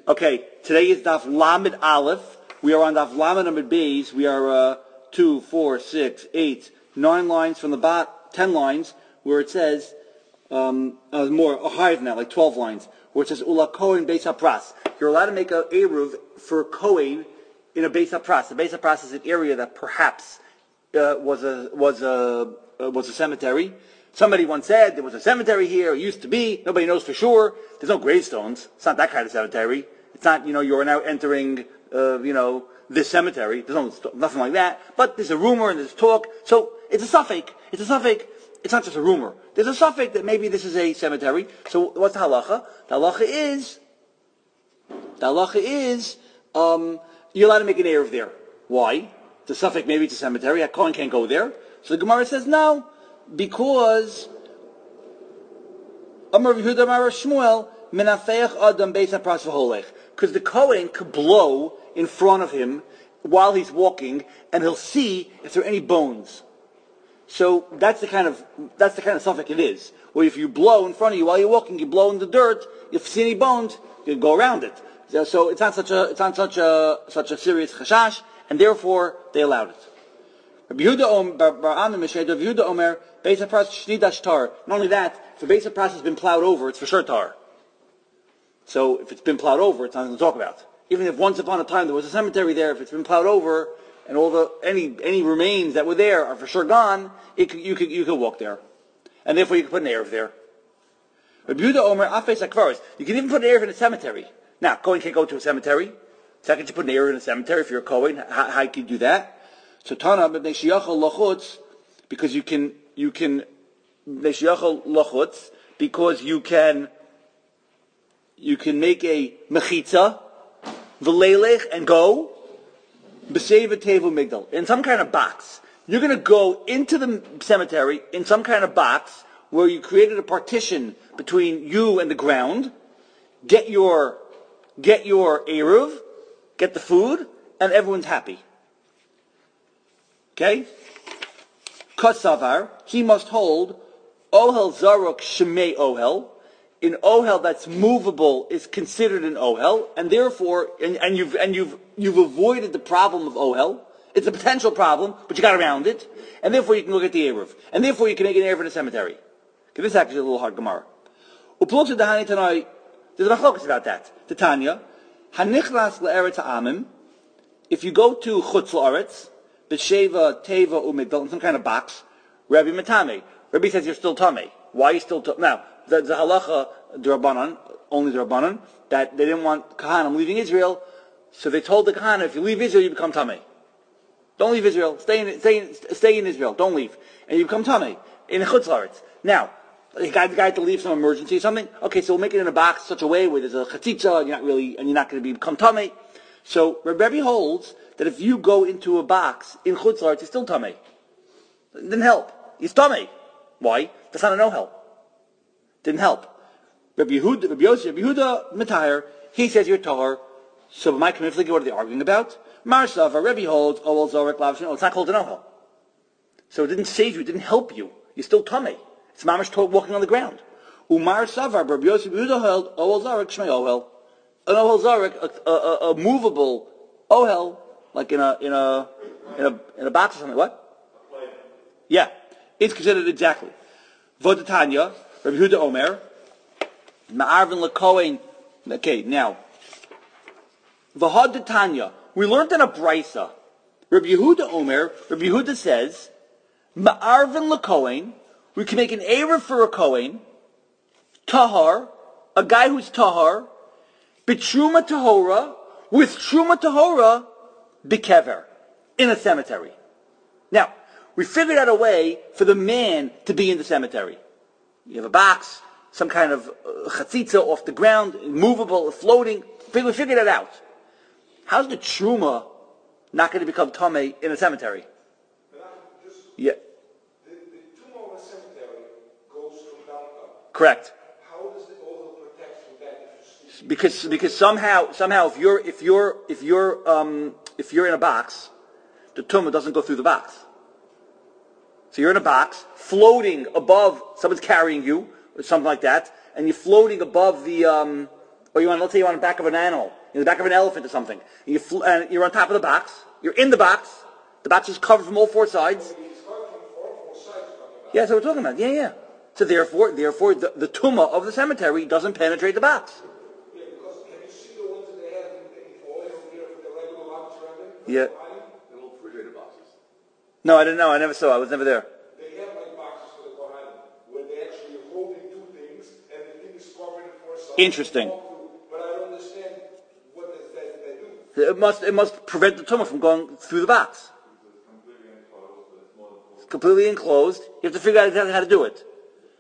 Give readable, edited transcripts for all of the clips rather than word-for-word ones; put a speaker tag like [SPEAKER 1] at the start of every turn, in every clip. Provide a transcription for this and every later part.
[SPEAKER 1] Okay, today is Daf Lamed Aleph. We are on Daf Lamed Amid Beis. We are 2, 4, 6, 8, 9 lines from the bottom, 10 lines, where it says, higher than that, like 12 lines, where it says, Ula Kohen Beis HaPras. You're allowed to make an Eruv for Kohen in a Beis HaPras. The Beis HaPras is an area that perhaps was a cemetery. Somebody once said there was a cemetery here. It used to be. Nobody knows for sure. There's no gravestones. It's not that kind of cemetery. It's not, you're now entering, this cemetery. There's nothing like that. But there's a rumor and there's talk. So it's a suffix. It's a suffix. It's not just a rumor. There's a suffix that maybe this is a cemetery. So what's the halacha? The halacha is, you're allowed to make an eruv there. Why? The suffix, maybe it's a cemetery. A Kohen can't go there. So the Gemara says no. Because because the Kohen could blow in front of him while he's walking, and he'll see if there are any bones. So that's the kind of suffix it is. Where if you blow in front of you while you're walking, you blow in the dirt. If you see any bones, you go around it. So it's not such a serious chashash, and therefore they allowed it. Rabbi Yehuda Omer, Beis HaPras Shnidash Tar. Not only that, if the Beis HaPras has been plowed over, it's for sure tar. So if it's been plowed over, it's nothing to talk about. Even if once upon a time there was a cemetery there, if it's been plowed over and any remains that were there are for sure gone, you could walk there, and therefore you could put an eruv there. Rabbi Yehuda Omer Afes Akvaris. You can even put an eruv in a cemetery. Now, Kohen can't go to a cemetery. Second, you put an eruv in a cemetery if you're a Kohen. How can you do that? So Tana lachutz, because you can make a mechitza v'leilech and go b'seva tevu migdal in some kind of box. You're going to go into the cemetery in some kind of box where you created a partition between you and the ground. Get your eruv, get the food, and everyone's happy. Okay? Kasavar, he must hold ohel zarok shemei ohel. An ohel that's movable is considered an ohel, and therefore, and you've avoided the problem of ohel. It's a potential problem, but you got around it, and therefore you can go get the eruv, and therefore you can make an eruv in a cemetery. Okay, this is actually a little hard Gemara. There's a machlokas about that. The Tanya, hanichlas le'eretz ha'amim. If you go to chutz la'aretz, b'sheva teva umigdal, in some kind of box, Rabbi Matame. Rabbi says you're still tamei. Why are you still tamei? Now, the halacha d'Rabbanan, only d'Rabbanan, that they didn't want Kahanim leaving Israel, so they told the Kahanim, if you leave Israel, you become tamei. Don't leave Israel. Stay in Israel. Don't leave, and you become tamei in chutz la'aretz. Now, the guy had to leave some emergency or something. Okay, so we'll make it in a box such a way where there's a chatzitza, and you're not going to become tamei. So Rabbi holds that if you go into a box in chutz la'aretz, it's still tamei. It didn't help. It's tamei. Why? That's not a no help. Didn't help. Rabbi Yehuda Metayer, he says you're tahor. So my community, what are they arguing about? Marsava, Rabbi holds, Owel Zorek Lav. It's not called a no help. So it didn't save you. It didn't help you. You're still tamei. It's mamash walking on the ground. Umar Savar, Rabbi Yehuda held, Owel Zorek Shmei Ohel. An Ohel Zorek, a movable ohel, like in a box or something. What? Yeah, it's considered exactly. Vodatanya, Rabbi Yehuda Omer, Ma'arvin LeKohen. Okay, now, Vodatanya. We learned in a brisa. Rabbi Yehuda Omer. Rabbi Yehuda says, Ma'arvin LeKohen. We can make an eruv for a Kohen, tahar, a guy who's tahar, b'truma tahora, with truma tahora, b'kever, in a cemetery. Now, we figured out a way for the man to be in the cemetery. You have a box, some kind of chatzitza off the ground, movable, floating. We figured it out. How's the truma not going to become tamei in a cemetery? Yeah.
[SPEAKER 2] The truma of a cemetery goes from down up.
[SPEAKER 1] Correct.
[SPEAKER 2] How does the oil protect from that?
[SPEAKER 1] Because somehow if you're in a box, the tumah doesn't go through the box. So you're in a box, floating above, someone's carrying you, or something like that, and you're floating above the or let's say you're on the back of an animal, in the back of an elephant or something, and you're on top of the box, you're in the box is covered from all four sides. Yeah, that's what we're talking about. Yeah. So therefore, the tumah of the cemetery doesn't penetrate the box.
[SPEAKER 2] Yeah, because can you see the ones that they have in oil here with the regular box around it?
[SPEAKER 1] Yeah.
[SPEAKER 3] The little refrigerator boxes.
[SPEAKER 1] No, I didn't know. I never saw. I was never there.
[SPEAKER 2] They have like boxes for the Kohanim where they actually are holding two things and the thing is covered in four sides.
[SPEAKER 1] Interesting.
[SPEAKER 2] But I don't understand what does that do.
[SPEAKER 1] It must prevent the tumah from going through the box. It's completely enclosed. You have to figure out exactly how to do it.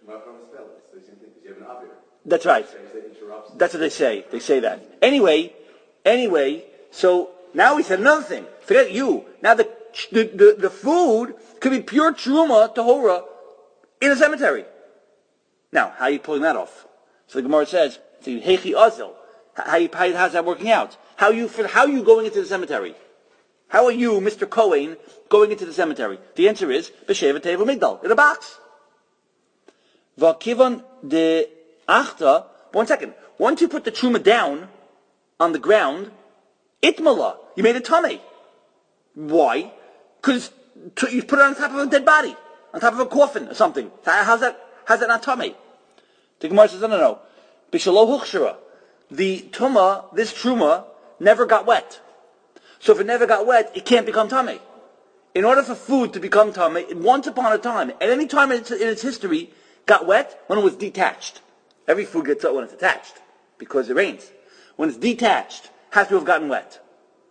[SPEAKER 1] That's right. That's what they say. They say that. Anyway, so now we said another thing. Forget you. Now the food could be pure truma tahora in a cemetery. Now, how are you pulling that off? So the Gemara says, Hechi Azel. How's that working out? How are you going into the cemetery? How are you, Mr. Cohen, going into the cemetery? The answer is B'Sheva Tevu Migdal, in a box. V'kivan de achta. 1 second. Once you put the truma down on the ground, itmala, you made a tummy. Why? Because you put it on top of a dead body, on top of a coffin or something. How's that not tummy? The Gemara says, no. B'shalo huchshara. The tumah, this truma, never got wet. So if it never got wet, it can't become tummy. In order for food to become tummy, once upon a time, at any time in its history, got wet when it was detached. Every food gets wet when it's attached, because it rains. When it's detached, it has to have gotten wet.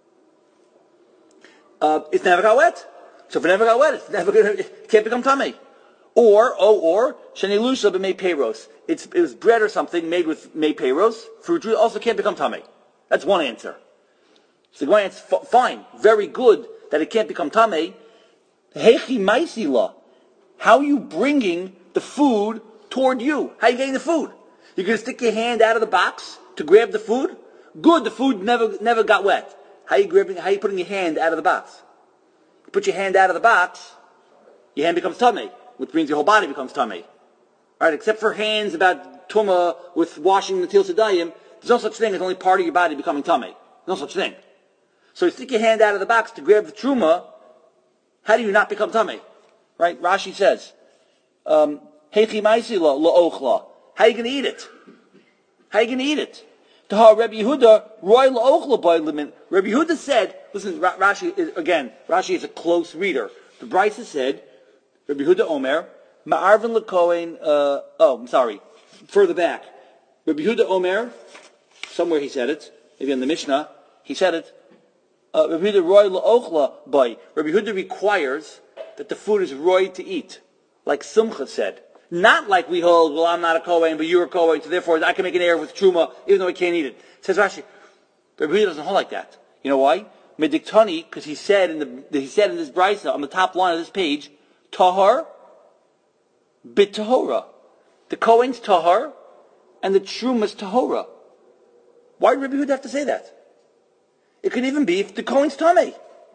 [SPEAKER 1] It's never got wet. So if it never got wet, it can't become tummy. Or shenilusha b'mei peiros. It was bread or something made with mei peiros. Fruit juice also can't become tummy. That's one answer. So the answer, fine, very good that it can't become tummy. Hechi maisila. How are you bringing the food toward you? How are you getting the food? You're going to stick your hand out of the box to grab the food? Good, the food never got wet. How are you putting your hand out of the box? You put your hand out of the box, your hand becomes tummy, which means your whole body becomes tummy. Right? Except for hands about tumah with washing the til sedayim, there's no such thing as only part of your body becoming tummy. No such thing. So you stick your hand out of the box to grab the truma, how do you not become tummy? Right? Rashi says, Hechi maisila la'ochla. How are you going to eat it? How are you going to eat it? Taha Rabbi Yehuda, Roy la'ochla ba'ilimin. Rabbi Yehuda said, listen, Rashi is a close reader. The Brisa said, Rabbi Yehuda Omer, Ma'arvin l'kohen, further back. Rabbi Yehuda Omer, somewhere he said it, maybe in the Mishnah, he said it, Rabbi Yehuda Roy la'ochla by. Rabbi Yehuda requires that the food is roy to eat, like Simcha said. Not like we hold, well, I'm not a Kohen, but you're a Kohen, so therefore I can make an error with Truma, even though I can't eat it. Says Rashi, Rabbi Yehuda doesn't hold like that. You know why? Mediktani, because he said in this brisa on the top line of this page, Tahar bit Tahora. The Kohen's Tahar and the Truma's Tahora. Why did Rabbi Yehuda have to say that? It could even be if the Kohen's tummy.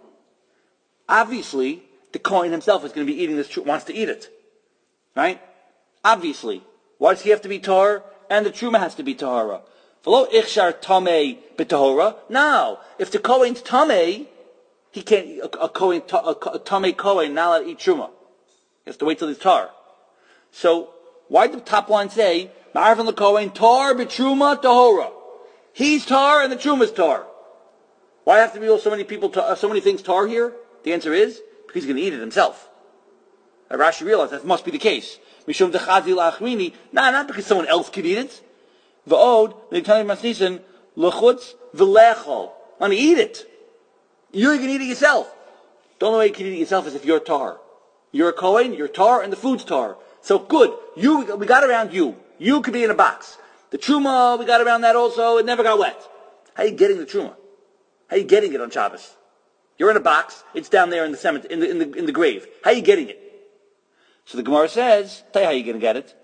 [SPEAKER 1] Obviously, the Kohen himself is going to be eating this, wants to eat it. Right? Obviously. Why does he have to be Tahar? And the Truma has to be Tahara. V'lo ichshar tamei b'tahora. No. If the Kohen's tamei, he can't, a tamei Kohen not allowed to eat Truma. He has to wait till he's tar. So, why did the top line say, Ma'arvin l'Kohen, tar b'truma tahora? He's tar and the Truma's tar. Why have to be so many people, so many things tar here? The answer is, because he's going to eat it himself. Rashi realized that must be the case. Mishum dechazi la'achrini. Not because someone else could eat it. V'od, l'ktani masnisin, l'chutz v'lechol. Want to eat it. You're going to eat it yourself. The only way you can eat it yourself is if you're tar. You're a Kohen, you're tar, and the food's tar. So good. We got around you. You could be in a box. The Truma, we got around that also. It never got wet. How are you getting the Truma? How are you getting it on Shabbos? You're in a box. It's down there in the cemetery, in the grave. How are you getting it? So the Gemara says, tell you how you're going to get it.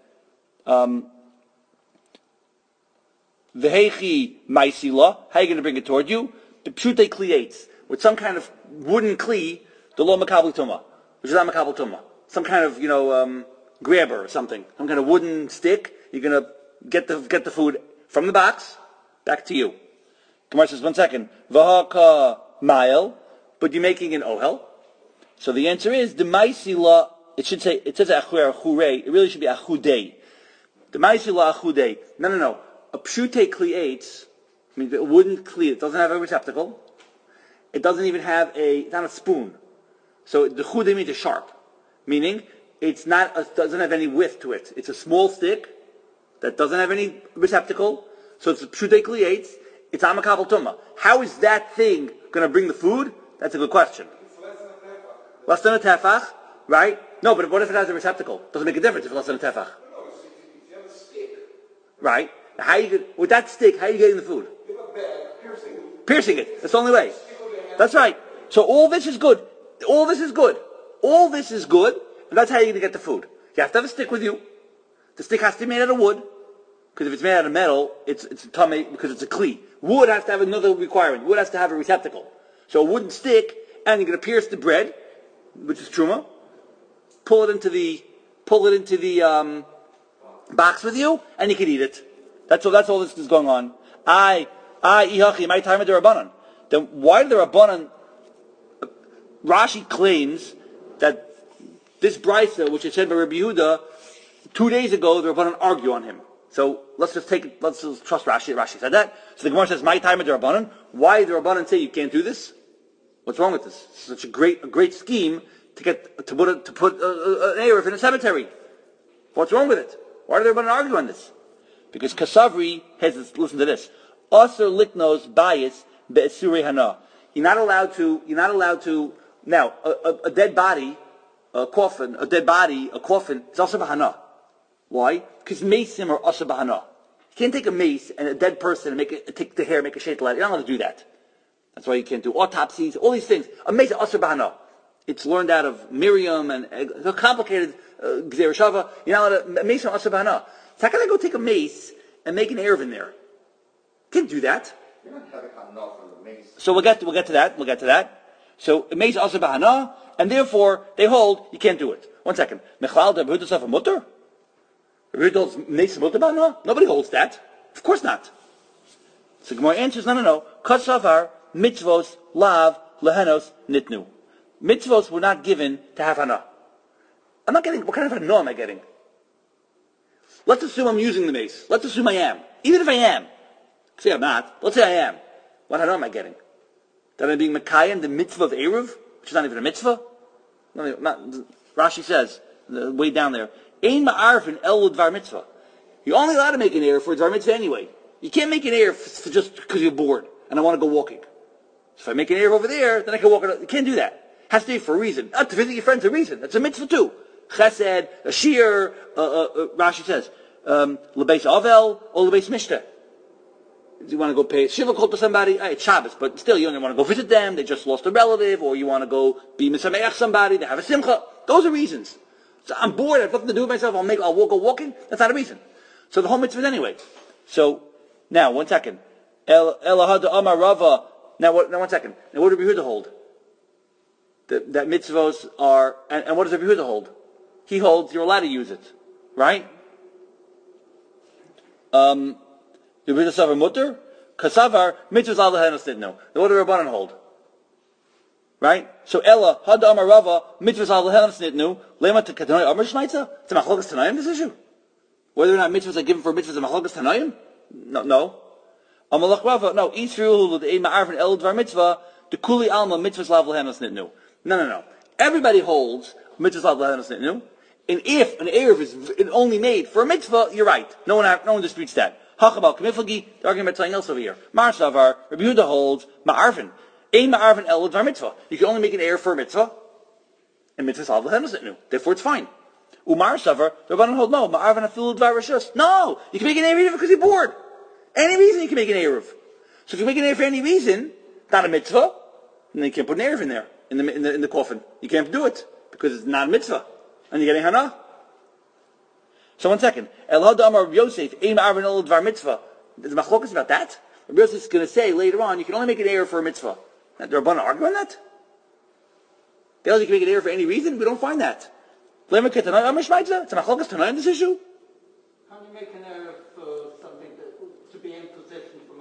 [SPEAKER 1] V'hechi maisila, how are you going to bring it toward you? The pshute kliates, with some kind of wooden kli, the lo makabel tuma, which is not makabel tuma. Some kind of, grabber or something. Some kind of wooden stick. You're going to get the food from the box, Back to you. Gemara says, 1 second. V'haka ma'el, but you're making an ohel. So the answer is, the ma'isila, it says achure, it really should be achudei. The ma'isila achudei. No. A pshute kli'etz, I mean, a wooden kli, it doesn't have a receptacle. It doesn't even have it's not a spoon. So the chudei means it's sharp. Meaning, doesn't have any width to it. It's a small stick that doesn't have any receptacle. So it's a pshute kli'etz. It's amakabel tumah. How is that thing going to bring the food? That's a good question.
[SPEAKER 2] It's
[SPEAKER 1] Less than a tefach, right? No, but what if it has a receptacle? Doesn't make a difference if it's less than a tefach.
[SPEAKER 2] No, if you have a stick,
[SPEAKER 1] Right? With that stick, how are you getting the food?
[SPEAKER 2] you have a bag,
[SPEAKER 1] Piercing it. That's the only way. That's right. So all this is good. All this is good. And that's how you're going to get the food. You have to have a stick with you. The stick has to be made out of wood. Because if it's made out of metal, it's a tummy because it's a kli. Wood has to have another requirement. Wood has to have a receptacle. So a wooden stick, and you're going to pierce the bread, which is truma. Pull it into the box with you, and you can eat it. That's all this is going on. My time of the Rabbanan. Then why did the Rabbanan? Rashi claims that this brisa, which is said by Rabbi Yehuda, 2 days ago, the Rabbanan argue on him. So let's just trust Rashi. Rashi said that. So the Gemara says, "My time of the Rabbanan." Why did the Rabbanan say you can't do this? What's wrong with this? It's such a great scheme to put an Erev in a cemetery. What's wrong with it? Why did the Rabbanan argue on this? Because Kasavri has this. Listen to this. Aser liknos bayis be'esuri hana. You're not allowed to. Now, a dead body, a coffin, is also bahana. Why? Because mason are asa bahana. You can't take a mace and a dead person and take the hair, make a shaitel out. You're not allowed to do that. That's why you can't do autopsies, all these things. A mace is asa bahana. It's learned out of Miriam and it's a complicated Gzera Shava. You're not allowed to, a mace is asa bahana. So how can I go take a mace and make an Erev in there? Can't do that.
[SPEAKER 3] You're not having enough from the mace.
[SPEAKER 1] So we'll get to that. So a mace is asa bahana, and therefore they hold you can't do it. 1 second. Mechlal de b'hudas of mutter. Nobody holds that. Of course not. So Gemara answers, no. Kasavar mitzvos lav lehenos nitnu. Mitzvos were not given to have hana. I'm not getting, what kind of hana am I getting? Let's assume I'm using the mace. Let's assume I am. Even if I am. Say I'm not. Let's say I am. What hana am I getting? That I'm being Mekayim, the mitzvah of Eruv, which is not even a mitzvah? Rashi says, way down there, Ein ma'arvin el dvar mitzvah. You're only allowed to make an Erev for a dvar mitzvah anyway. You can't make an Erev for just because you're bored and I want to go walking. So if I make an Erev over there, then I can walk. You can't do that. It has to be for a reason. To visit your friends is a reason. That's a mitzvah too. Chesed, a shir, Rashi says, lebeis avel or lebeis mishta. You want to go pay shiva kol to somebody, it's Shabbos, but still you don't want to go visit them, they just lost a relative, or you want to go be misameach somebody, they have a simcha. Those are reasons. So I'm bored, I have nothing to do with myself, I'll go walking. That's not a reason. So the whole mitzvah anyway. So, now, 1 second. Elahad Amar Rava. Now, 1 second. Now, what does Rabbi Yehuda hold? That mitzvahs are, and what does Rabbi Yehuda hold? He holds you're allowed to use it. Right? Rabbi Yehuda Savar Mutter? Kasavar, mitzvahs al lehenos didn't know. Now, what does Rabbanan hold? Right? So Ella, Had Amar Rava, mitzvahs al lehenos didn't know. Lema to Katanoi Amar Shmaitza? It's a machlokas Tanaim, this issue? Whether or not mitzvahs are given for mitzvahs of machlokas Tanaim? No. Amalach Rava, no. Yisrael, the Ein Ma'arvin El Dvar Mitzvah, the Kuli Alma, mitzvahs lav lehenos nitnu. No. Everybody holds mitzvahs lav lehenos nitnu. And if an Erev is only made for a mitzvah, you're right. No one disputes that. Hachabal Kamiflagi, the argument something else over here. Mar Savar, Rabbi Yehuda holds Ma'arvin. Ein Ma'arvin El Dvar Mitzvah. You can only make an Erev for a mitzvah, and mitzvahs lav lehenos nitnu. Therefore it's fine. Umar Savar, the Rabbanan hold no. Ma'arvin Afilu Dvar Rishus. No! You can make an Erev because you're bored. Any reason you can make an Erev. So if you make an Erev for any reason, not a mitzvah, then you can't put an Erev in there, in the coffin. You can't do it, because it's not a mitzvah. And you're getting hana. So 1 second. El Hada Amar Yosef, Ein Ma'arvin El Dvar Mitzvah. There's machlokas about that. Rabbi Yosef is going to say later on, you can only make an Erev for a mitzvah. The Rabbanan argue on that? They also can make an Erev for any reason? We don't find that. It's a machlokas Tanaim, this issue?
[SPEAKER 4] How do you make an Erev for something to be in possession from a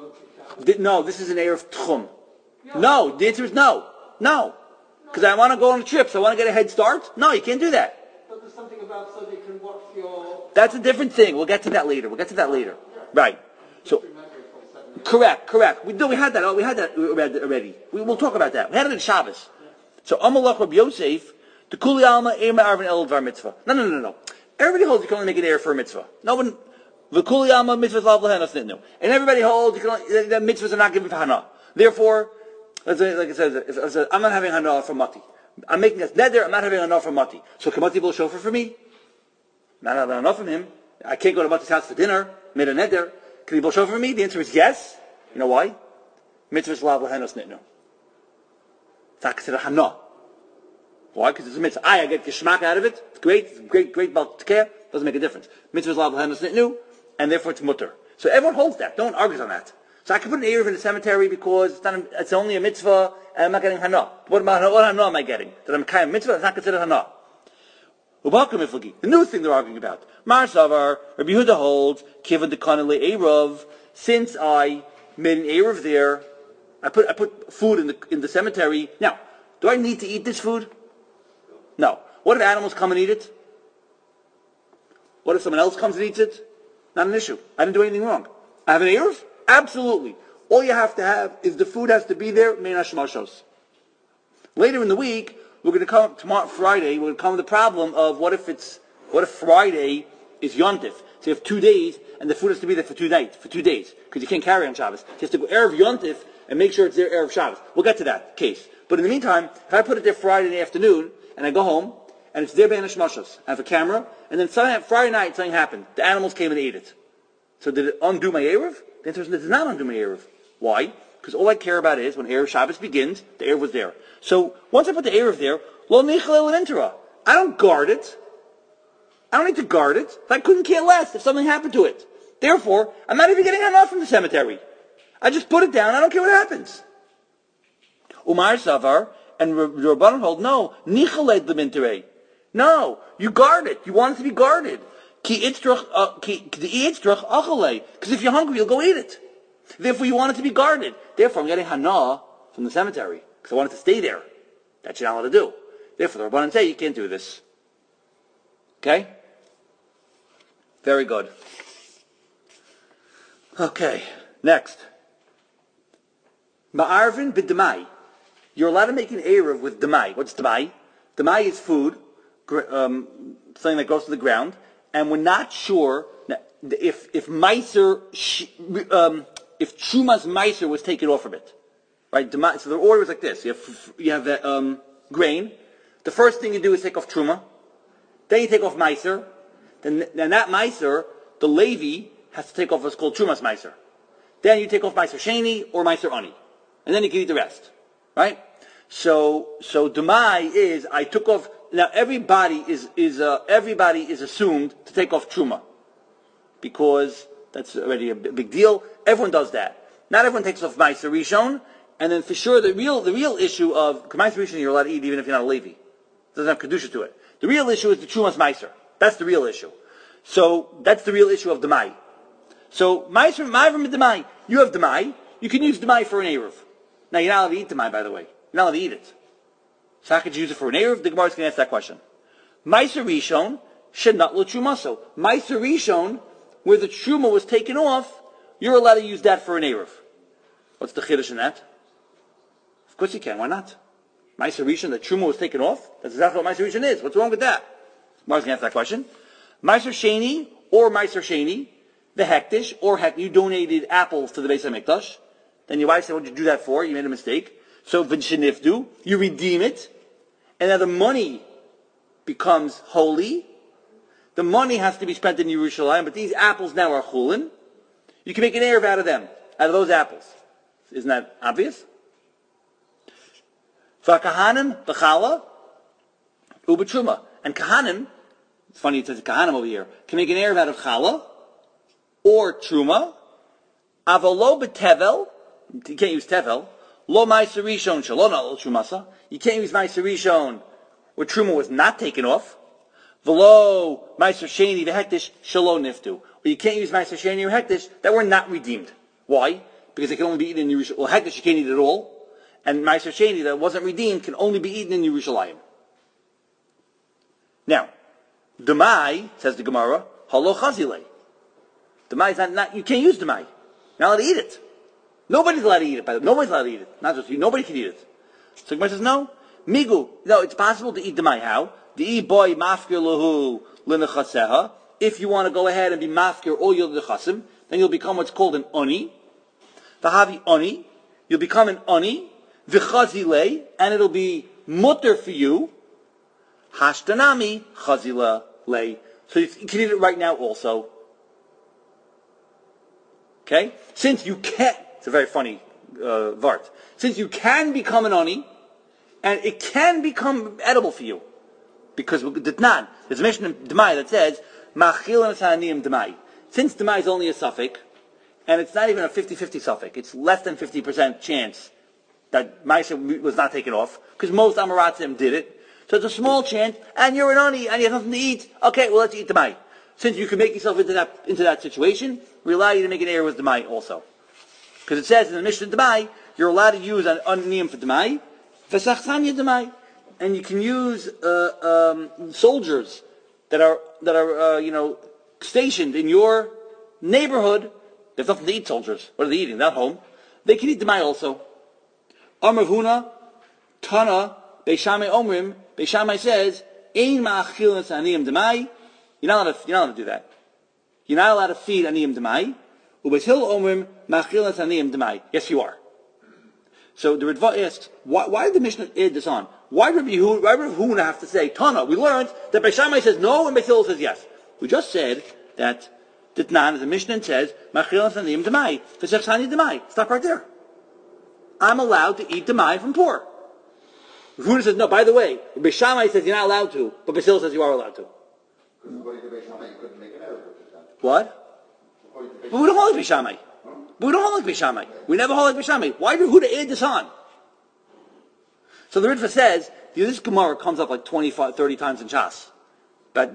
[SPEAKER 1] No, this is an Erev Tchum. No, the answer is no. No. Because I want to go on a trip, so I want to get a head start? No, you can't do that.
[SPEAKER 4] But there's something about so they can watch your...
[SPEAKER 1] That's a different thing. We'll get to that later. Right. So, correct. We had that. We had that already. We'll talk about that. We had it in Shabbos. So, Amalach Rabbi Yosef, the Kuli Alma, Ema Arvin El Dvar Mitzvah. No. Everybody holds you can only make an error for a mitzvah. No one, the Kuli Alma mitzvah lav lahenos nitnu. And everybody holds you can only, that mitzvahs are not given for Hana. Therefore, like I said, if I'm not having Hana for Mati. I'm making a neder, I'm not having Hana for Mati. So can Mati blow shofar for me? Not having enough from him. I can't go to Mati's house for dinner. Made a neder. Can he blow shofar for me? The answer is yes. You know why? Mitzvahs lav lahenos nitnu. It's not considered Hana. Why? Because it's a mitzvah. I get geschmack out of it. It's great baltkeh. Doesn't make a difference. Mitzvahs lav lahenos nitnu, and therefore it's mutter. So everyone holds that. No one argues on that. So I can put an Erev in the cemetery because it's only a mitzvah and I'm not getting Hana. What Hana am I getting? That I'm kind of mitzvah, it's not considered Hana. The new thing they're arguing about. Mar Savar, Rabbi Yehuda holds, Kivan Dekana Erev, since I made an Erev there, I put food in the cemetery. Now, do I need to eat this food? No. What if animals come and eat it? What if someone else comes and eats it? Not an issue. I didn't do anything wrong. I have an Erev? Absolutely. All you have to have is the food has to be there, meinash mashos. Later in the week, we're going to come, Friday, we're going to come with the problem of what if Friday is Yontif? So you have 2 days, and the food has to be there for 2 days, because you can't carry on Shabbos. So you have to go Erev Yontif and make sure it's there Erev Shabbos. We'll get to that case. But in the meantime, if I put it there Friday in the afternoon, and I go home, and it's there meinash mashos, I have a camera, and then Friday night something happened. The animals came and ate it. So did it undo my Erev? The answer is it does not undo my Erev. Why? Because all I care about is when Erev Shabbos begins, the Erev was there. So once I put the Erev there, lo nichalel l'intera. I don't guard it. I don't need to guard it. I couldn't care less if something happened to it. Therefore, I'm not even getting enough from the cemetery. I just put it down. I don't care what happens. Umar Savar and Rabbanan hold, no, nichaled l'minterei. No, you guard it. You want it to be guarded. Because if you're hungry, you'll go eat it. Therefore, you want it to be guarded. Therefore, I'm getting hana from the cemetery because I want it to stay there. That you're not allowed to do. Therefore, the Rabbanan say you can't do this. Okay? Very good. Okay, next. Ma'arvin b'demai. You're allowed to make an Erev with demai. What's demai? Demai is food, something that goes to the ground. And we're not sure if Meiser, if Truma's Meiser was taken off from it, right? So the order is like this: you have the grain. The first thing you do is take off Truma, then you take off Meiser, then that Meiser, the Levi has to take off what's called Truma's Meiser. Then you take off Meiser Sheni or Meiser Ani, and then you can eat the rest, right? So Demai is I took off. Now everybody is assumed to take off truma because that's already a big deal. Everyone does that. Not everyone takes off Meiser Rishon, and then for sure the real issue of Meiser Rishon you're allowed to eat even if you're not a Levi. It doesn't have kedusha to it. The real issue is the Trumas Meiser. That's the real issue. So that's the real issue of Demai. So Meiser Demai, you have Demai. You can use Demai for an Erev. Now you're not allowed to eat Demai, by the way. You're not allowed to eat it. So how could you use it for an Erev? The Gemara is going to ask that question. Meiser Rishon should not lo Trumaso. Meiser Rishon, where the Truma was taken off, you're allowed to use that for an Erev. What's the Chiddush in that? Of course you can. Why not? Meiser Rishon, the Truma was taken off. That's exactly what Meiser Rishon is. What's wrong with that? The Gemara is going to ask that question. Meiser Sheni or Meiser Sheni, the Hektish or you donated apples to the Beis HaMikdash. Then your wife said, what did you do that for? You made a mistake. So v'shenifdu, you redeem it, and now the money becomes holy. The money has to be spent in Yerushalayim, but these apples now are chulin. You can make an Erev out of them, out of those apples. Isn't that obvious? V'kahanim b'chala u'b'truma, and kahanim. It's funny it says kahanim over here. Can make an Erev out of chala or truma. Avalo b'tevel. You can't use tevel. Lo Meiser Rishon shalom lo Trumasa. You can't use Meiser Rishon where Truma was not taken off. V'lo Meiser Sheni v'hektish shalom niftu. Or you can't use Meiser Sheni or hektish that were not redeemed. Why? because it can only be eaten in Yerushalayim. Well, Hekash you can't eat it at all, and Meiser Sheni that wasn't redeemed can only be eaten in Yerushalayim. Now, Demai, says the Gemara, Halo Chazile. Demai is not, you can't use Demai. You're not allowed to eat it. Nobody's allowed to eat it, by the way. Nobody's allowed to eat it. Not just you, nobody can eat it. So the Gemara says, no. Migu, no, it's possible to eat Demai. How? The boy mafkir lahu l'nechaseha. If you want to go ahead and be mafkir all your nechasim, then you'll become what's called an oni. V'havi oni. You'll become an oni. V'chazile, and it'll be mutter for you. Hashtanami chazila lei. So you can eat it right now also. Okay? Since you can, it's a very funny vart. Since you can become an oni, and it can become edible for you, because there's a mention in Demai that says, Machil and Demai. Since Demai is only a suffix, and it's not even a 50-50 suffix, it's less than 50% chance that Maisa was not taken off, because most Amaratzim did it. So it's a small chance, and you're an oni, and you have nothing to eat. Okay, well let's eat Demai. Since you can make yourself into that situation, we allow you to make an error with Demai also. Because it says in the Mishnah Demai, you're allowed to use an niyam for Demai, Vesachzanya Demai. And you can use soldiers that are stationed in your neighborhood. There's nothing to eat, soldiers. What are they eating? Not home. They can eat Demai also. Amar Huna, Tana, Beishamai Omrim, Beishamai says, Ein ma'achil aniyim Demai. You're not allowed to do that. You're not allowed to feed aniyim Demai. Ubetil Omrim, ma'achil aniyim Demai. Yes, you are. So the Ritva asks, why did the Mishnah add this on? Why did Rav Huna have to say, Tana, we learned that Beis Shammai says no and Beis Hillel says yes. We just said that Ditnan, the Mishnah says, Machil Saniyim Demai, V'Sechsani Demai. Stop right there. I'm allowed to eat Demai from poor. Rav Huna says, no, by the way, Beis Shammai says you're not allowed to, but Beis Hillel says you are allowed to.
[SPEAKER 3] Because according to Beis Shammai, you couldn't make an error with that.
[SPEAKER 1] What? But we don't hold like Beis Shammai. We don't hold like Beis Shammai. We never hold like Beis Shammai. Why did Huda add this on? So the Ritva says, this Gemara comes up like 25, 30 times in Shas. But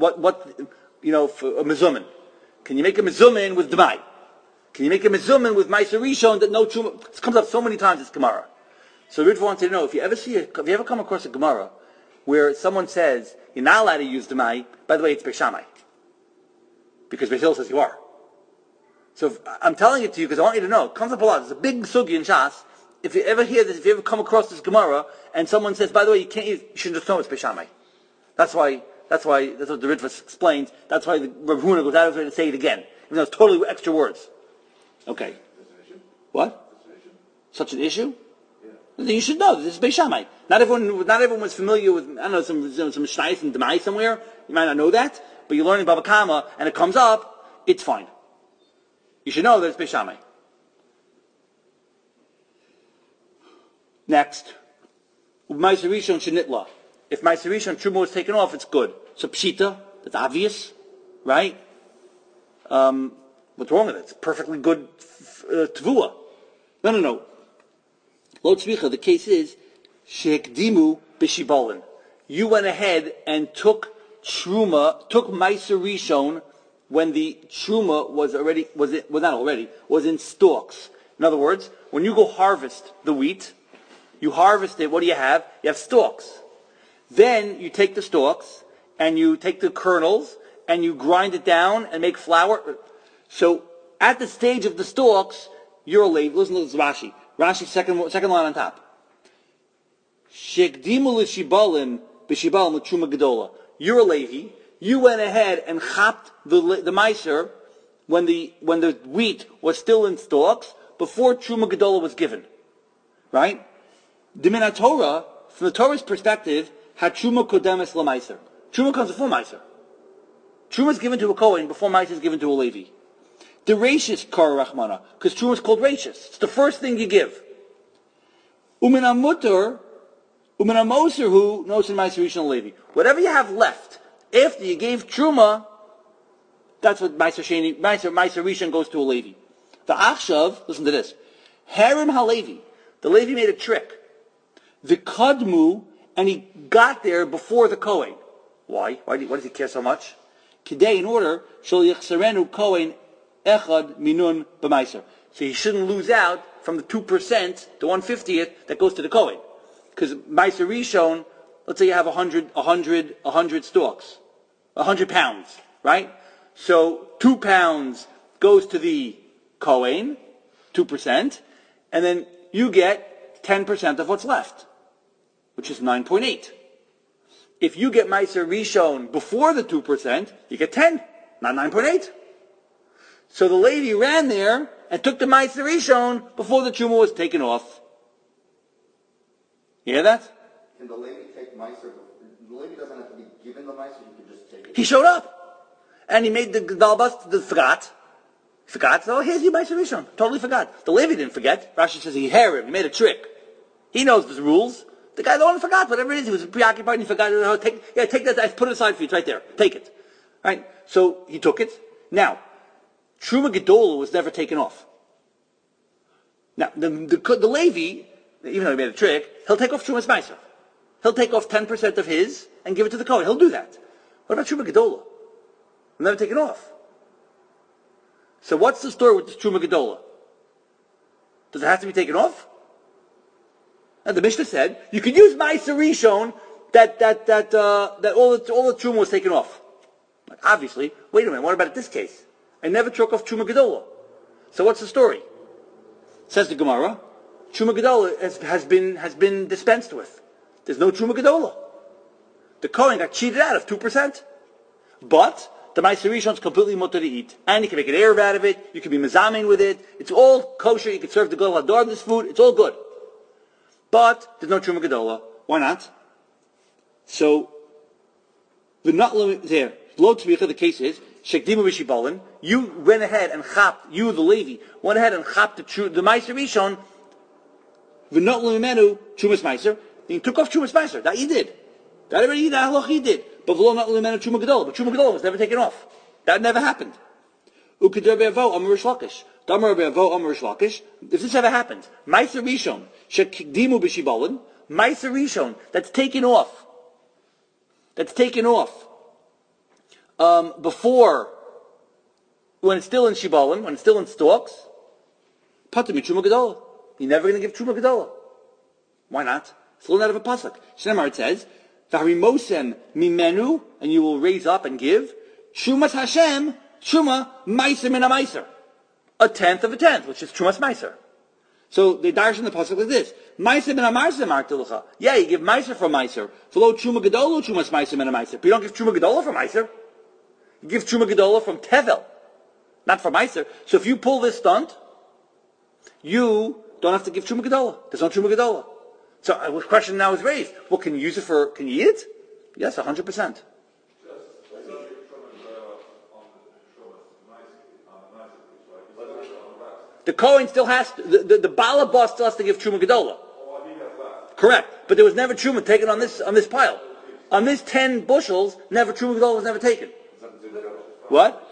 [SPEAKER 1] for a mezumin. Can you make a mezumin with Demai? Can you make a mezumin with Meiser Rishon that no truma? This comes up so many times, this Gemara. So the Ritva wanted to know, if you ever come across a Gemara where someone says, you're not allowed to use Demai, by the way, it's Beis Shammai. Because Beis Hillel says you are. So I'm telling it to you because I want you to know. It comes up a lot. There's a big sugi in Shas. If you ever hear this, if you ever come across this Gemara, and someone says, by the way, you should just know it's Beis Shammai. That's what the Ritva explains. That's why the Rav Huna goes out of his way to say it again. Even though it's totally extra words. Okay. What? Such an issue? Yeah. Then you should know. This is Beis Shammai. Not everyone was familiar with, I don't know, some Shnais and Demai somewhere. You might not know that, but you're learning Baba Kama, and it comes up, it's fine. You should know that it's Beis Shammai. Next, Meiser Rishon Shenitla. If Meiser Rishon Truma was taken off, it's good. So Pshita, that's obvious, right? What's wrong with it? It's perfectly good Tvua. No. Lo Tzvicha, the case is, Shekdimu B'Shibolin. You went ahead and took Meiser Rishon when the Truma was in stalks. In other words, when you go harvest the wheat, you harvest it, what do you have? You have stalks. Then you take the stalks, and you take the kernels, and you grind it down and make flour. So, at the stage of the stalks, you're a Levi. Listen to this Rashi. Rashi, second line on top. Shekdimu l'shibalim b'shibalim l'truma gedola. You're a Levi. You went ahead and chapped the meiser when the wheat was still in stalks before truma gedola was given. Right? Dimin Torah, from the Torah's perspective, had truma kodemes l'meiser. Truma comes before meiser. Truma is given to a Kohen before meiser is given to a Levi. The Rashis kar rachmana, because truma is called Rashis. It's the first thing you give. Umin amuter, umin amoser who knows in meiser rishon Levi. Whatever you have left after you gave truma, that's what meiser rishon goes to a Levi. The achshav, listen to this. Harim halevi, the Levi made a trick. The kadmu, and he got there before the Kohen. Why? Why does he care so much? Today, in order, shel yichserenu Kohen echad minun b'meiser. So he shouldn't lose out from the 2%, the 1/50th that goes to the Kohen. Because Meiser Rishon, let's say you have 100 stalks, 100 pounds, right? So 2 pounds goes to the Kohen, 2%, and then you get 10% of what's left, which is 9.8. If you get Meiser Rishon before the 2%, you get 10, not 9.8. So the Levi ran there and took the Meiser Rishon before the Truma was taken off. You hear that?
[SPEAKER 3] Can the Levi take Meiser? The Levi doesn't have to be given the Meiser, he can just take it.
[SPEAKER 1] He showed up. And he made the Balbas, forgot. Oh, here's your Meiser Rishon. Totally forgot. The Levi didn't forget. Rashi says he hair him. He made a trick. He knows the rules. The guy, the one forgot, whatever it is. He was preoccupied and he forgot. Take that. I put it aside for you. It's right there. Take it. Right? So he took it. Now, Truma Gedola was never taken off. Now, the Levi, even though he made a trick, he'll take off Truma's Meiser. He'll take off 10% of his and give it to the Kohen. He'll do that. What about Truma Gedola? He'll never take it off. So what's the story with this Truma Gedola? Does it have to be taken off? And the Mishnah said you could use Meiser Rishon that all the Truma was taken off. But obviously, wait a minute. What about this case? I never took off Truma Gedola. So what's the story? Says the Gemara, Truma Gedola has been dispensed with. There's no Truma Gedola. The Kohen got cheated out of 2%. But the Meiser Rishon is completely mutter to eat. And you can make an Erev out of it. You can be mezamin with it. It's all kosher. You can serve the Gadol Hador this food. It's all good. But there's no Truma Gedola. Why not? So, the case is, Shekdimu B'Shibalin, you went ahead and chapped, you the Levi, went ahead and chapped the Meiser Rishon, V'not L'mimenu, Trumas Meiser, and you took off Trumas Meiser. That you did. That already, that halach you did. But V'lo not L'mimenu Truma Gedola. But Truma Gedola was never taken off. That never happened. Ukeder Be'avo, Amar Rish Lakish. Damar Be'avo, Amar Rish Lakish. If this ever happened, Meiser Rishon, Shekdimu B'Shibalin, Meiser Rishon, that's taken off, before, when it's still in Shibalim, when it's still in stalks, Pater mi Truma Gedola. You're never going to give Truma Gedola. Why not? It's a little out of a pasuk. Shnemar it says, V'harimosem mimenu, and you will raise up and give, Trumas Hashem, Truma Meiser min ha-Meiser. 1/10 of a tenth, which is Trumas Meiser. So they darshan in the pasuk like this: Meiser min ha-Meiser martilucha. Yeah, you give Meiser for Meiser. V'lo Truma Gedola Trumas Meiser min ha-Meiser. But you don't give Truma Gedola for Meiser. You give Truma Gedola from Tevel, not from Meiser. So if you pull this stunt, you don't have to give Truma Gedola. There's no Truma Gedola. So the question now is raised: well, can you use it for? Can you eat it? Yes, 100%. The Kohen still has to, the Balabas still has to give Truma Gedola. Correct, but there was never Truma taken on this pile. On this 10 bushels, never Truma Gedola was never taken. What?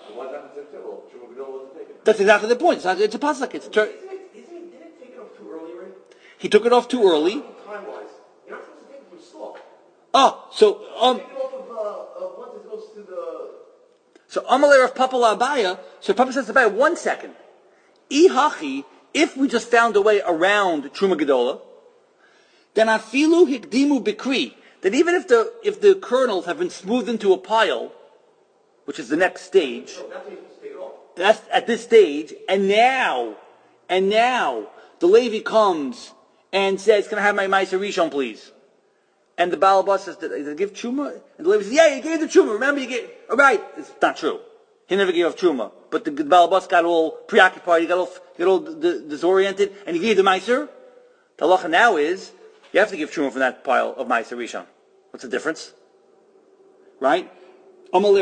[SPEAKER 1] That's exactly the point. It's a pasuk.
[SPEAKER 5] Didn't he take it off too early, right?
[SPEAKER 1] He took it off too early.
[SPEAKER 5] Time-wise, you're not supposed to take it from stalk.
[SPEAKER 1] Oh, so
[SPEAKER 5] Take it off of once it goes to the.
[SPEAKER 1] So Amalei of Papa Abaya. So Papa says to Abaya, 1 second. Ihachi, if we just found a way around Truma Gedola, then afilu hikdimu bikri, that even if the kernels have been smoothed into a pile, which is the next stage,
[SPEAKER 5] No, that's when you're supposed to take it off.
[SPEAKER 1] that's at this stage, and now, the Levi comes and says, can I have my Meiser Rishon, please? And the Balabas says, did I give Truma? And the Levi says, yeah, you gave the Truma, remember you gave, all right, it's not true. He never gave off Truma. But the Balabas got all preoccupied, he got all disoriented, and he gave the Meiser. The halacha now is, you have to give Truma from that pile of Meiser Rishon. What's the difference? Right? Even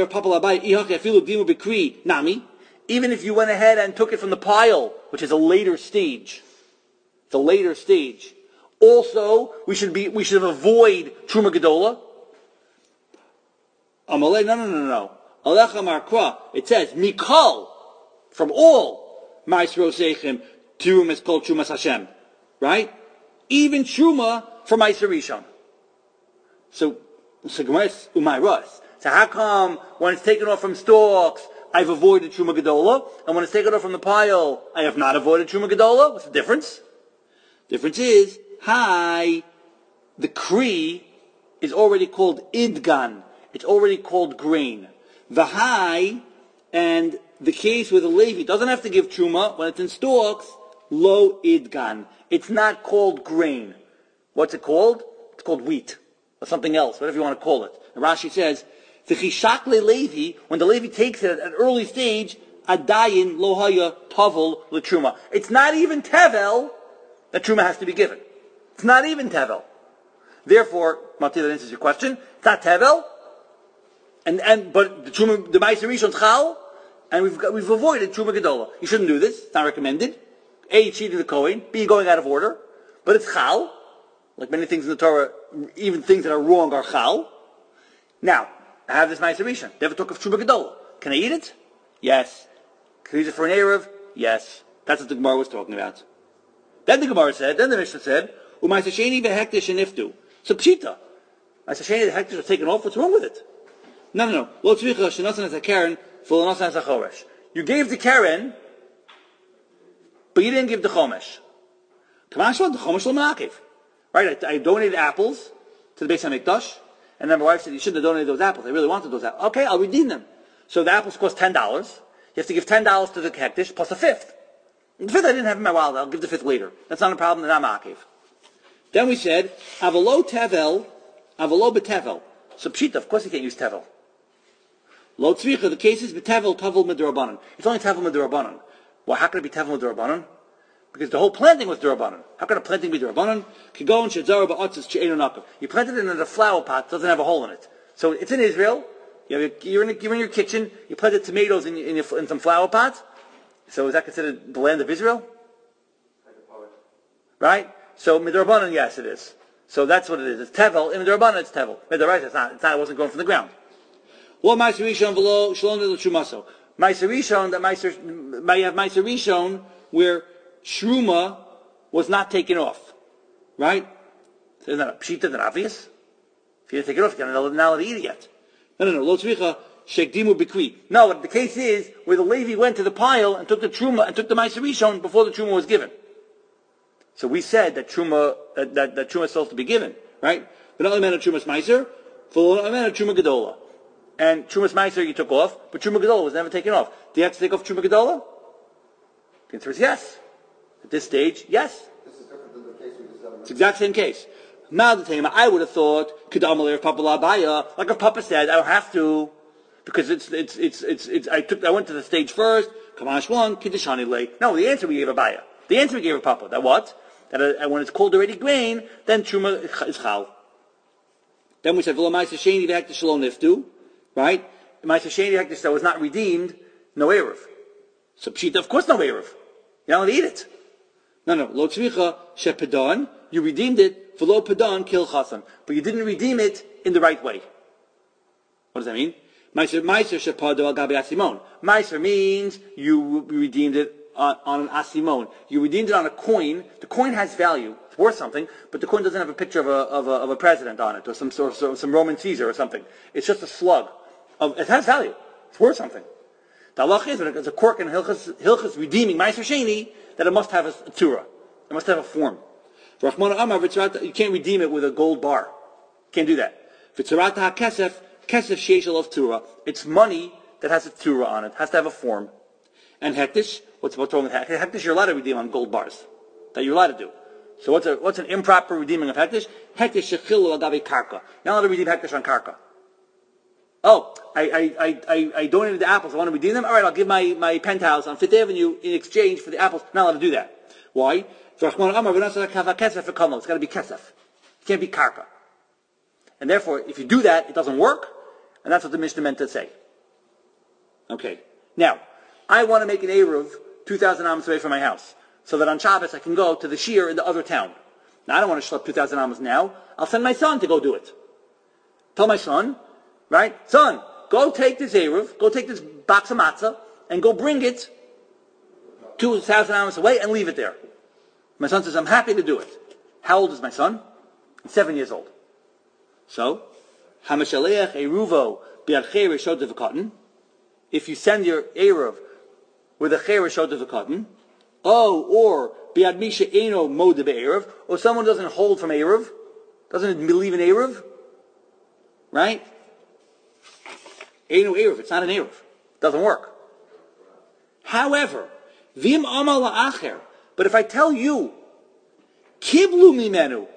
[SPEAKER 1] if you went ahead and took it from the pile, which is a later stage. Also, we should avoid Truma Gedola. No. Alecha Markra, it says, Mikal, from all Ma'asro Seichim, Truma is called Trumas Hashem. Right? Even Truma from Meiser Rishon. So Gemara is Umayras. So how come when it's taken off from stalks, I've avoided Truma Gedola, and when it's taken off from the pile, I have not avoided Truma Gedola. What's the difference? Difference is, the Kri is already called Idgan. It's already called grain. The and the case where the Levi doesn't have to give Truma, when it's in stalks, Lo Idgan. It's not called grain. What's it called? It's called wheat. Or something else, whatever you want to call it. And Rashi says, the Chishakle Levi, when the Levi takes it at an early stage, Adayin Lohaya Tavel L'Truma. It's not even Tevel that Truma has to be given. It's not even Tevel. Therefore, Mati, that answers your question. It's not Tevel, but the Truma, the Ma'aser Rishon Chal, and we've avoided Truma Gedola. You shouldn't do this. It's not recommended. A, cheating the Kohen. B, going out of order. But it's Chal. Like many things in the Torah, even things that are wrong are Chal. Now, I have this Ma'aser Rishon. Never took of Truma Gedola. Can I eat it? Yes. Can I use it for an Erev? Yes. That's what the Gemara was talking about. Then the Gemara said, then the Mishnah said, U'Ma'aser Sheni v'hektish sheniftu. So Pshita. Ma'aser Sheni, the hektish was taken off. What's wrong with it? No. Lo tzvicha shenasan as a Karen, v'lo as a choresh. You gave the Karen, but you didn't give the chomesh. Kamashon, the chomesh lo ma'akev. Right, I donated apples to the Beis HaMikdash, and then my wife said, you shouldn't have donated those apples. I really wanted those apples. Okay, I'll redeem them. So the apples cost $10. You have to give $10 to the hektish, plus a fifth. The fifth I didn't have in my wallet. I'll give the fifth later. That's not a problem. They're not ma'akev. Then we said, avalo tevel, avalo betevel. So pshita, of course you can't use tevel. Lo tzvicha, the case is betevel, tavel midrabanan. It's only tavel midrabanan. Well, how can it be tevel midrabanan? Because the whole planting was durabanan. How can a planting be durabanan? Kigon shedzara ba'atzis she'enu nakav. You planted it in a flower pot, doesn't have a hole in it. So it's in Israel. You're in your kitchen. You planted tomatoes in some flower pots. So is that considered the land of Israel? Right? So midrabanan, yes, it is. So that's what it is. It's tevel. In midrabanan, it's tevel. Midrabanan, it's not. It wasn't going from the ground. What ma'aser rishon v'lo shalom l'trumaso? Ma'aser rishon, you have ma'aser rishon where Shruma was not taken off. Right? So isn't that a pshita, that obvious? If you didn't take it off, you're not allowed to eat it yet. No. Lo tzvicha shekdimu b'kvi. No, what the case is, where the Levi went to the pile and took the truma, and took the ma'aser rishon before the truma was given. So we said that truma, that truma is supposed to be given. Right? But not only meant truma's ma'aser, but only meant truma gedola. And truma's ma'aser you took off, but truma gedola was never taken off. Do you have to take off truma gedola? The answer is yes. At this stage, yes.
[SPEAKER 3] This is different than the case we just had.
[SPEAKER 1] It's the exact same case. I would have thought, like if Papa said, I don't have to, because I went to the stage first, Kamash 1, Kiddishani late. No, the answer we gave Abaya. The answer we gave Papa, that what? That when it's called already grain, then Truma is Chal. Then we said, V'lo Ma'aser Sheni v'hektish lo niftu, right? Ma'aser Sheni v'hektish that was not redeemed, no Erev. So Pshita, of course no Erev. You're not allowed to eat it. No. Lo tzvicha shepedan. You redeemed it. V'lo pedan kil chasan. But you didn't redeem it in the right way. What does that mean? Ma'aser shepado al gabi asimon. Ma'aser means you redeemed it on an asimon. You redeemed it on a coin. The coin has value. It's worth something, but the coin doesn't have a picture of a president on it, or some Roman Caesar or something. It's just a slug. It has value. It's worth something. The halach is, when it's a quirk in Hilchas redeeming Ma'aser Sheni, that it must have a tzura. It must have a form. You can't redeem it with a gold bar. You can't do that. It's money that has a tzura on it. It has to have a form. And hektish, what's wrong with hektish? Hektish you're allowed to redeem on gold bars. That you're allowed to do. So what's an improper redeeming of hektish? Hektish shechilu agavi karka. You're not allowed to redeem hektish on karka. Oh, I donated the apples. I want to redeem them. All right, I'll give my penthouse on Fifth Avenue in exchange for the apples. Not allowed to do that. Why? It's got to be kesef. It can't be karka. And therefore, if you do that, it doesn't work. And that's what the Mishnah meant to say. Okay. Now, I want to make an Eruv 2,000 amos away from my house, so that on Shabbos I can go to the shir in the other town. Now, I don't want to schlep 2,000 amos now. I'll send my son to go do it. Tell my son, right? Son, go take this Eruv, go take this box of matzah, and go bring it 2,000 amos away and leave it there. My son says, I'm happy to do it. How old is my son? He's 7 years old. So, Hamashaleach Eruvo Biarche Reshod Devakatan. if you send your Erev with a Cher Shot of the cotton, or Biad Misha Eno Mode Erev, or someone doesn't hold from Erev, doesn't believe in Erev, right? Eno Erev, it's not an Erev. Doesn't work. However, Vim Amal La'acher, but if I tell you, Kiblu Mimenu,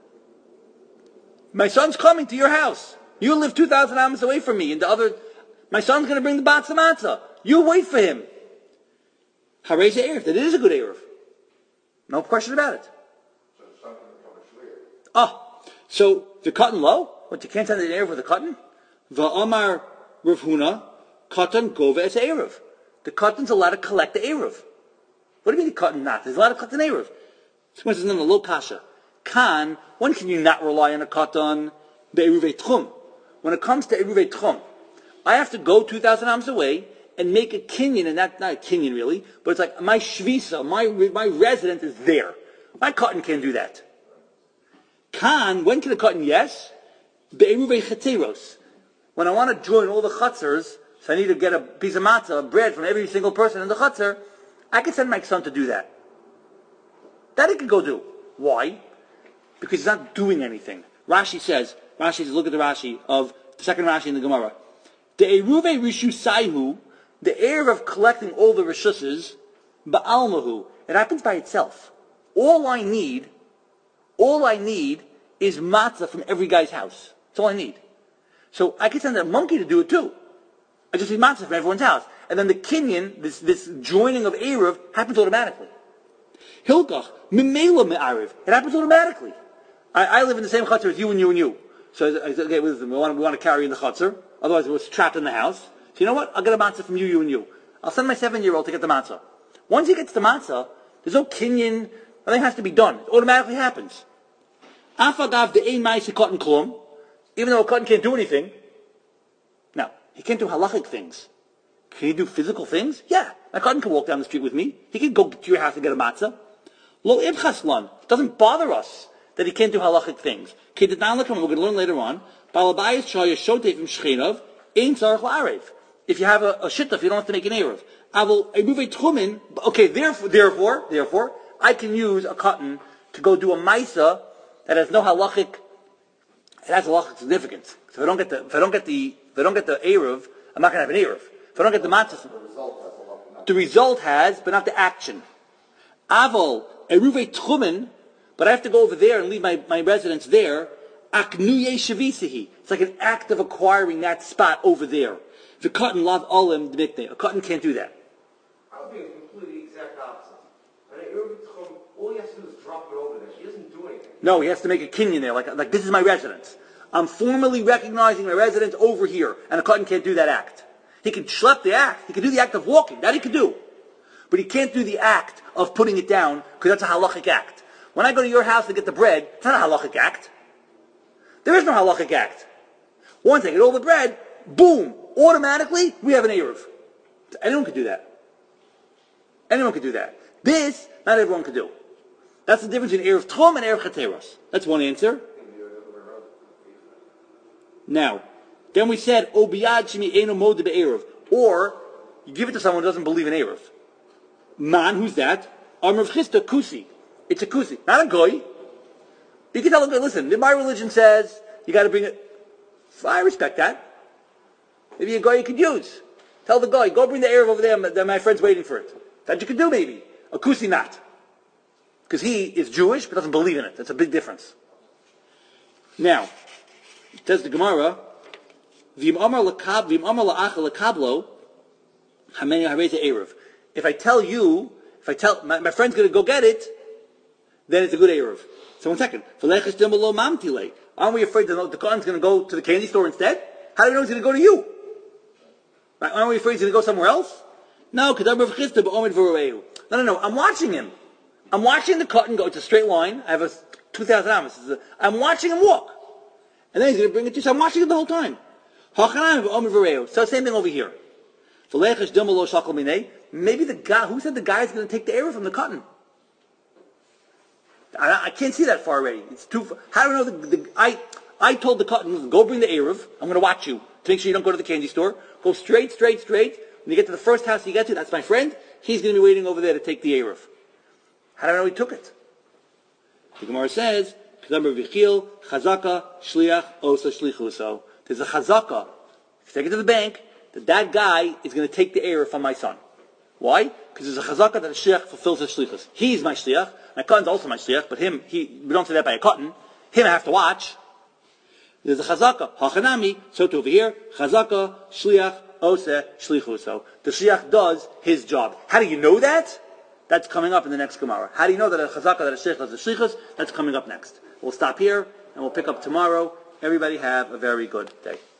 [SPEAKER 1] my son's coming to your house. You live 2,000 amas away from me, and my son's going to bring the Batza Matzah. You wait for him. Harei Erev, that it is a good Erev. No question about it.
[SPEAKER 2] So it's not going to become a shliach.
[SPEAKER 1] So the cotton low? What, you can't send an Erev with a cotton? Va'amar Rav Huna, cotton gova es Erev. The cotton's allowed to collect the Erev. What do you mean the cotton not? There's allowed to collect an Erev. Someone says, no, low kasha. Kan, when can you not rely on a cotton? Be'eruvei tchum. When it comes to eruvei tchum, I have to go 2,000 ams away and make a kinyan, and not a kinyan really, but it's like my shvisa, my residence is there. My cotton can't do that. Kan, when can a cotton? Yes. Be'eruvei chateros. When I want to join all the chutzers, so I need to get a piece of matzah, bread from every single person in the chutzer, I can send my son to do that. That he can go do. Why? Because he's not doing anything. Rashi says, look at the Rashi of the second Rashi in the Gemara. The Eruve Rishu Saihu, the air of collecting all the Rishuses, Ba'almahu, it happens by itself. All I need is matzah from every guy's house. That's all I need. So I can send a monkey to do it too. I just need matzah from everyone's house. And then the kinyan, this joining of Erev, happens automatically. Hilkach, Mimela Me'ariv, it happens automatically. I live in the same chutzner as you and you and you. So I said, okay, listen, we want to carry in the chutzner, otherwise we're trapped in the house. So you know what? I'll get a matzah from you and you. I'll send my 7-year-old to get the matzah. Once he gets the matzah, there's no kinyan, nothing has to be done. It automatically happens. Afagav de ein ma'ase cotton klum, even though a cotton can't do anything. Now, he can't do halachic things. Can he do physical things? Yeah. My cotton can walk down the street with me. He can go to your house and get a matzah. Lo ibchaslan. It doesn't bother us that he can't do halachic things. We're going to learn later on. If you have a shittah, you don't have to make an erev. Okay, therefore, I can use a cotton to go do a maisa that has no halachic. It has halachic significance. So if I don't get the erev, I'm not going to have an erev. If I don't get the matzah, the result has, but not the action. Aval eruve tchumen, but I have to go over there and leave my residence there. Aknuye shavisihi. It's like an act of acquiring that spot over there. The cotton lav olim dmikne. A cotton can't do that.
[SPEAKER 5] I would be completely exact opposite. All he has to do is drop it over there. He doesn't do anything.
[SPEAKER 1] No, he has to make a kinyan there, like this is my residence. I'm formally recognizing my residence over here, and a cotton can't do that act. He can schlep the act. He can do the act of walking. That he can do. But he can't do the act of putting it down, because that's a halachic act. When I go to your house to get the bread, it's not a halachic act. There is no halachic act. Once I get all the bread, boom, automatically, we have an Erev. Anyone could do that. Anyone could do that. This, not everyone could do. That's the difference in Erev Tchum and Erev Chateros. That's one answer. Now, then we said, Obiyad Shemi Eno Mode Be'erev. Or, you give it to someone who doesn't believe in Erev. Man, who's that? Amrav Chisda Kusi. It's a Kusi, not a Goy. You can tell him, listen, my religion says you got to bring it. So I respect that. Maybe a guy you could use. Tell the guy, go bring the Erev over there, that my friend's waiting for it. That you could do maybe. A Kusi not. Because he is Jewish but doesn't believe in it. That's a big difference. Now, says the Gemara, if I tell you, my friend's going to go get it, then it's a good Erev. So one second. Aren't we afraid that the cotton's going to go to the candy store instead? How do we know he's going to go to you? Right? Aren't we afraid he's going to go somewhere else? No, No. I'm watching him. I'm watching the cotton go. It's a straight line. I have a 2,000 amas. I'm watching him walk. And then he's going to bring it to you. So I'm watching it the whole time. So same thing over here. Maybe the guy, who said the guy is going to take the Erev from the cotton? I can't see that far already. It's too far. How do I know I told the cotton, go bring the Erev. I'm going to watch you to make sure you don't go to the candy store. Go straight. When you get to the first house you get to, that's my friend. He's going to be waiting over there to take the Eruv. How do I know he took it? The Gemara says, chazaka shliach osa shlichuso. There's a chazaka. If you take it to the bank, that guy is going to take the Eruv from my son. Why? Because there's a chazaka that a shliach fulfills his shlichus. He's my shliach. My cousin's also my shliach, but we don't say that by a cotton. Him I have to watch. There's a chazaka. Hachanami. So to over here, chazaka shliach osa shlichuso. The shliach does his job. How do you know that? That's coming up in the next Gemara. How do you know that a chazaka, that a shliach does the shlichus? That's coming up next. We'll stop here and we'll pick up tomorrow. Everybody have a very good day.